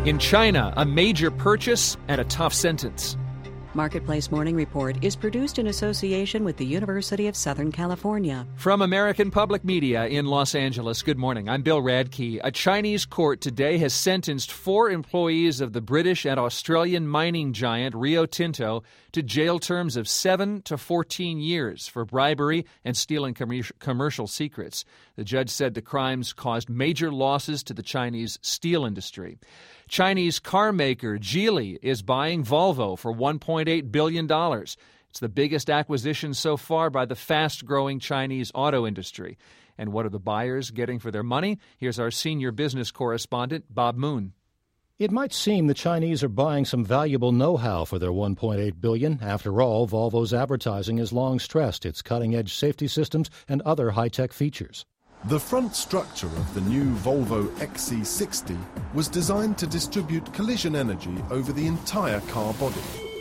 In China, a major purchase and a tough sentence. Marketplace Morning Report is produced in association with the University of Southern California. From American Public Media in Los Angeles, good morning. I'm Bill Radke. A Chinese court today has sentenced 4 employees of the British and Australian mining giant Rio Tinto to jail terms of 7 to 14 years for bribery and stealing commercial secrets. The judge said the crimes caused major losses to the Chinese steel industry. Chinese car maker Geely is buying Volvo for $1.8 billion. It's the biggest acquisition so far by the fast-growing Chinese auto industry. And what are the buyers getting for their money? Here's our senior business correspondent, Bob Moon. It might seem the Chinese are buying some valuable know-how for their $1.8 billion. After all, Volvo's advertising has long stressed its cutting-edge safety systems and other high-tech features. The front structure of the new Volvo XC60 was designed to distribute collision energy over the entire car body.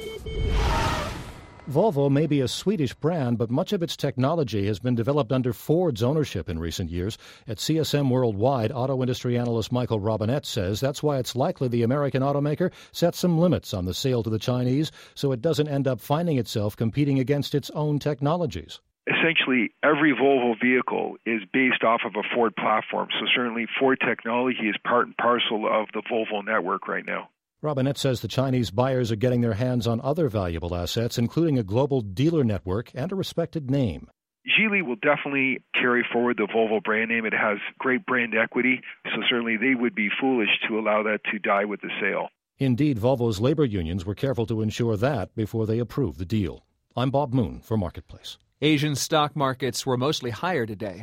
Volvo may be a Swedish brand, but much of its technology has been developed under Ford's ownership in recent years. At CSM Worldwide, auto industry analyst Michael Robinette says that's why it's likely the American automaker set some limits on the sale to the Chinese so it doesn't end up finding itself competing against its own technologies. Essentially, every Volvo vehicle is based off of a Ford platform, so certainly Ford technology is part and parcel of the Volvo network right now. Robinette says the Chinese buyers are getting their hands on other valuable assets, including a global dealer network and a respected name. Geely will definitely carry forward the Volvo brand name. It has great brand equity, so certainly they would be foolish to allow that to die with the sale. Indeed, Volvo's labor unions were careful to ensure that before they approved the deal. I'm Bob Moon for Marketplace. Asian stock markets were mostly higher today.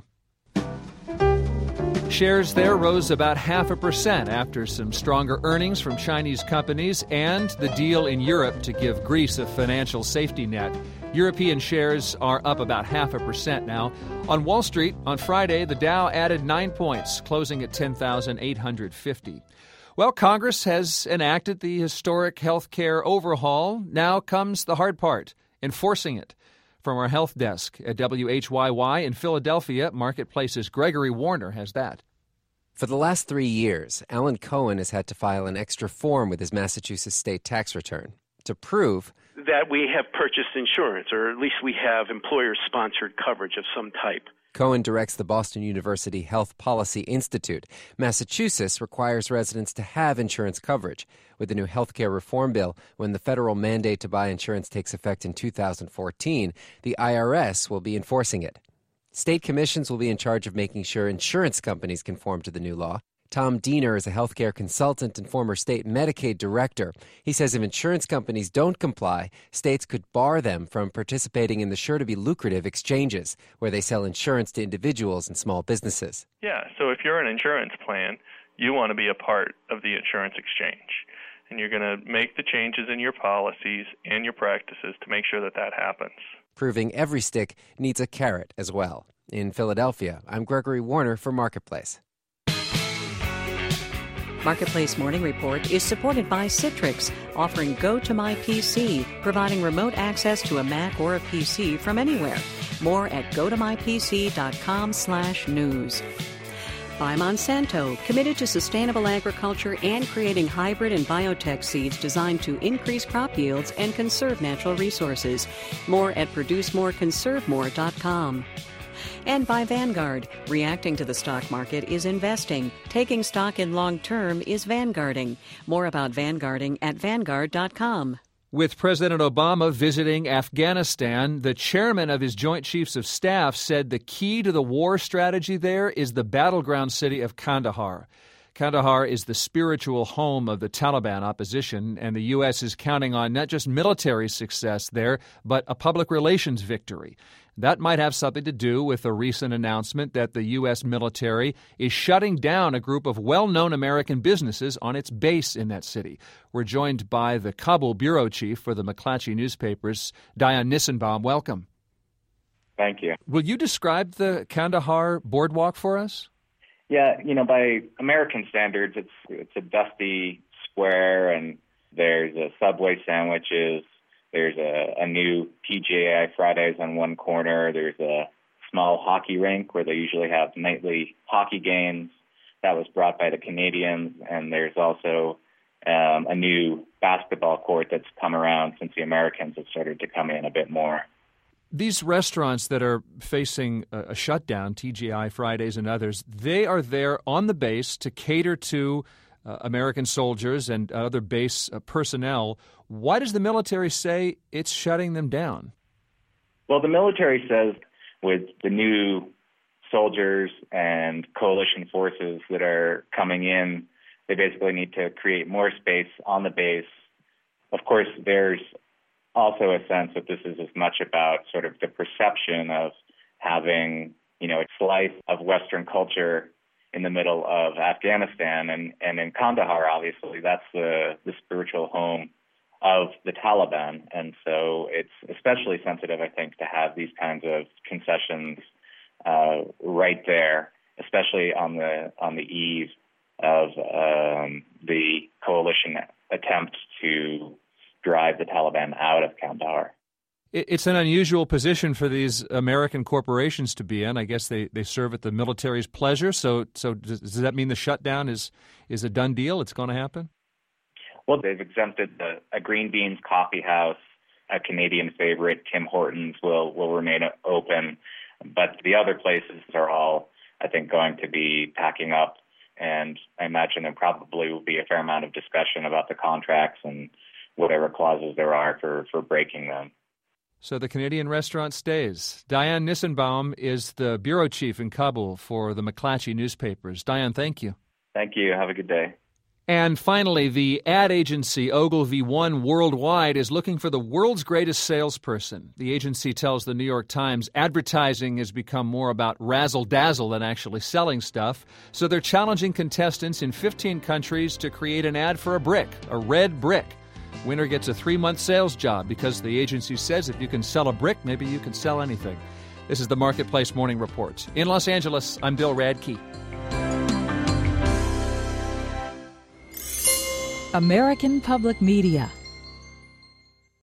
Shares there rose about 0.5% after some stronger earnings from Chinese companies and the deal in Europe to give Greece a financial safety net. European shares are up about 0.5% now. On Wall Street, on Friday, the Dow added 9 points, closing at 10,850. Well, Congress has enacted the historic health care overhaul. Now comes the hard part, enforcing it. From our health desk at WHYY in Philadelphia, Marketplace's Gregory Warner has that. For the last 3 years, Alan Cohen has had to file an extra form with his Massachusetts state tax return to prove that we have purchased insurance, or at least we have employer-sponsored coverage of some type. Cohen directs the Boston University Health Policy Institute. Massachusetts requires residents to have insurance coverage. With the new health care reform bill, when the federal mandate to buy insurance takes effect in 2014, the IRS will be enforcing it. State commissions will be in charge of making sure insurance companies conform to the new law. Tom Diener is a healthcare consultant and former state Medicaid director. He says if insurance companies don't comply, states could bar them from participating in the sure-to-be-lucrative exchanges, where they sell insurance to individuals and small businesses. Yeah, so if you're an insurance plan, you want to be a part of the insurance exchange. And you're going to make the changes in your policies and your practices to make sure that that happens. Proving every stick needs a carrot as well. In Philadelphia, I'm Gregory Warner for Marketplace. Marketplace Morning Report is supported by Citrix, offering Go to My PC, providing remote access to a Mac or a PC from anywhere. More at gotomypc.com/news. By Monsanto, committed to sustainable agriculture and creating hybrid and biotech seeds designed to increase crop yields and conserve natural resources. More at producemoreconservemore.com. And by Vanguard, reacting to the stock market is investing. Taking stock in long term is vanguarding. More about vanguarding at Vanguard.com. With President Obama visiting Afghanistan, the chairman of his Joint Chiefs of Staff said the key to the war strategy there is the battleground city of Kandahar. Kandahar is the spiritual home of the Taliban opposition, and the U.S. is counting on not just military success there, but a public relations victory. That might have something to do with a recent announcement that the U.S. military is shutting down a group of well-known American businesses on its base in that city. We're joined by the Kabul bureau chief for the McClatchy newspapers, Dayan Nissenbaum. Welcome. Thank you. Will you describe the Kandahar boardwalk for us? Yeah, by American standards, it's a dusty square, and there's a Subway sandwiches. There's a new TGI Fridays on one corner. There's a small hockey rink where they usually have nightly hockey games. That was brought by the Canadians. And there's also a new basketball court that's come around since the Americans have started to come in a bit more. These restaurants that are facing a shutdown, TGI Fridays and others, they are there on the base to cater to American soldiers and other base personnel. Why does the military say it's shutting them down? Well, the military says with the new soldiers and coalition forces that are coming in, they basically need to create more space on the base. Of course, there's also a sense that this is as much about sort of the perception of having, a slice of Western culture in the middle of Afghanistan. And in Kandahar, obviously, that's the spiritual home of the Taliban. And so it's especially sensitive, I think, to have these kinds of concessions right there, especially on the eve of the coalition attempt to drive the Taliban out of Kandahar. It's an unusual position for these American corporations to be in. I guess they serve at the military's pleasure. So does that mean the shutdown is a done deal? It's going to happen? Well, they've exempted a Green Beans Coffee House, a Canadian favorite, Tim Hortons, will remain open. But the other places are all, I think, going to be packing up. And I imagine there probably will be a fair amount of discussion about the contracts and whatever clauses there are for breaking them. So the Canadian restaurant stays. Diane Nissenbaum is the bureau chief in Kabul for the McClatchy newspapers. Diane, thank you. Thank you. Have a good day. And finally, the ad agency Ogilvy One Worldwide is looking for the world's greatest salesperson. The agency tells the New York Times advertising has become more about razzle-dazzle than actually selling stuff. So they're challenging contestants in 15 countries to create an ad for a red brick. Winner gets a 3-month sales job because the agency says if you can sell a brick, maybe you can sell anything. This is the Marketplace Morning Report. In Los Angeles, I'm Bill Radke. American Public Media